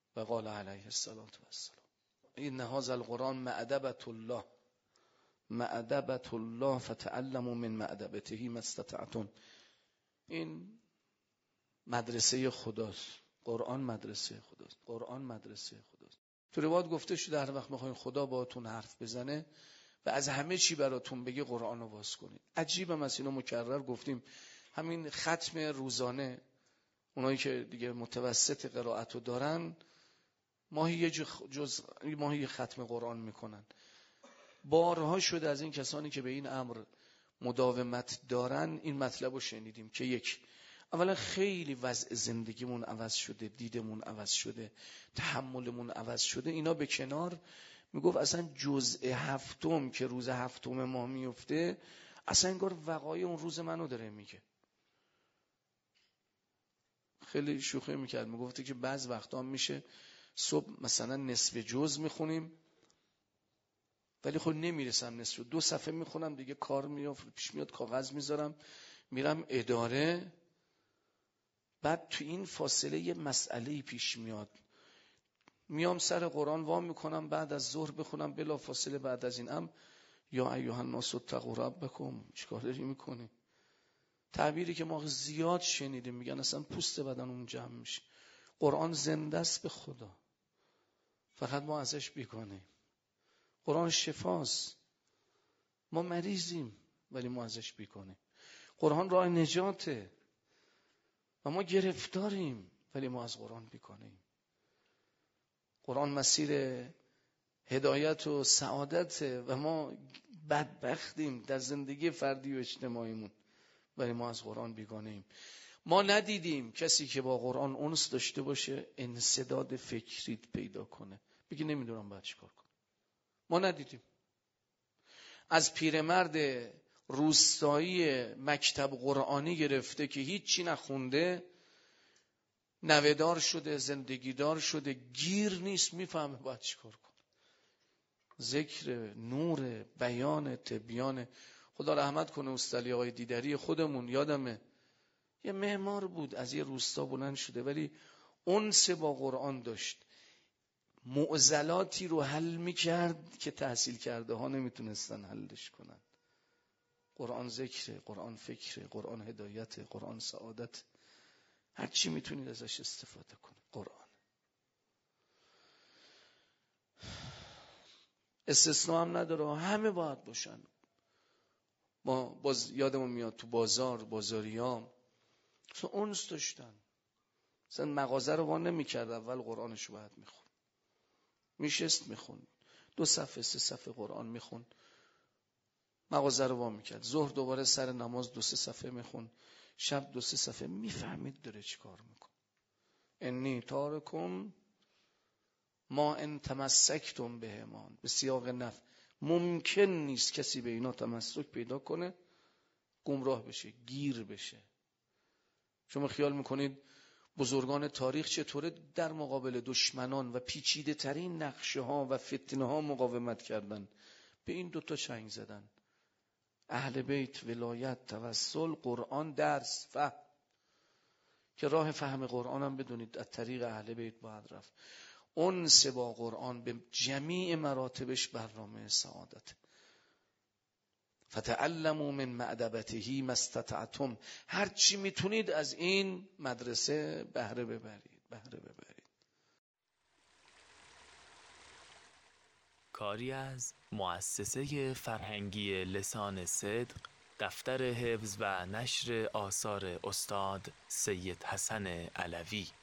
و قال علیه الصلاة والسلام این هذا القرآن معدبة الله فتعلموا من معدبته ما استطعتم. این مدرسه خداست. قرآن مدرسه خداست. قرآن مدرسه خداست. تو روایت گفته شده هر وقت میخواین خدا باهاتون حرف بزنه و از همه چی براتون بگه قرآن رو باز کنید. عجیبم از اینو مکرر گفتیم. همین ختم روزانه اونایی که دیگه متوسط قرائت رو دارن ماهی ماهی ختم قرآن میکنن. بارها شده از این کسانی که به این امر مداومت دارن این مطلب رو شنیدیم که یک، اولا خیلی وضع زندگیمون عوض شده، دیدمون عوض شده، تحملمون عوض شده. اینا به کنار، میگفت اصلا جزء هفتم که روز هفتم ما میفته اصلا انگار وقایع اون روز منو داره میگه. خیلی شوخی میکرد، میگفتی که بعض وقتا میشه صبح مثلا نصف جز میخونیم ولی خب نمیرسم نصف، 2 صفحه میخونم دیگه کار میافت پیش میاد، کاغذ میذارم میرم اداره. بعد تو این فاصله یه مسئله پیش میاد، میام سر قرآن وام میکنم، بعد از ظهر بخونم بلا فاصله بعد از این یا ایها الناس اتقوا ربکم. چیکار داری میکنی؟ تعبیری که ما زیاد شنیدیم، میگن اصلا پوست بدنمون جمع میشه. قرآن زنده است به خدا، فقط ما ازش بیگانه‌ایم. قرآن شفاست، ما مریضیم ولی ما ازش بیگانه‌ایم. قرآن راه نجاته و ما گرفتاریم ولی ما از قرآن بیگانه‌ایم. قرآن مسیر هدایت و سعادته و ما بدبختیم در زندگی فردی و اجتماعیمون ولی ما از قرآن بیگانه‌ایم. ما ندیدیم کسی که با قرآن انس داشته باشه انسداد فکری پیدا کنه، بگی نمیدونم باید چیکار کنم. ما ندیدیم. از پیرمرد روستایی مکتب قرآنی گرفته که هیچی نخونده، نوه‌دار شده، زندگیدار شده، گیر نیست، میفهمه باید چیکار کنه. ذکر، نور، بیان، تبیان. خدا رحمت کنه استاد آقای دیدری خودمون، یادمه یه معمار بود، از یه روستا بلند شده ولی انس با قرآن داشت. معضلاتی رو حل میکرد که تحصیل کرده ها نمیتونستن حلش کنن. قرآن ذکر، قرآن فکر، قرآن هدایت، قرآن سعادت. هر چی میتونید ازش استفاده کنید. قرآن استثناء هم نداره، همه باید باشن. ما باز یادمون میاد تو بازاریام مثلا انس داشتن، مثلا مغازه رو وا نمی‌کرد، اول قرآنش رو باید میخون، میشست میخون 2 صفحه 3 صفحه قرآن میخون، مغازه رو وا میکرد. ظهر دوباره سر نماز 2-3 صفحه میخون، شب 2-3 صفحه. میفهمید داره چی کار میکنه. انی تارکم ما ان تمسکتم بهمان، به سیاق نفی. ممکن نیست کسی به اینا تمسک پیدا کنه گمراه بشه، گیر بشه. شما خیال میکنید بزرگان تاریخ چطوره در مقابل دشمنان و پیچیده ترین نقشه ها و فتنه ها مقاومت کردن؟ به این 2 چنگ زدن: اهل بیت، ولایت، توسل، قرآن، درس، فهم. که راه فهم قرآن هم بدونید از طریق اهل بیت باید رفت. انس با قرآن به جمیع مراتبش برنامه سعادت. فتعلموا من معدبته ما استطعتم. هر چی میتونید از این مدرسه بهره ببرید. کاری از مؤسسه فرهنگی لسان صدق، دفتر حفظ و نشر آثار استاد سید حسن علوی.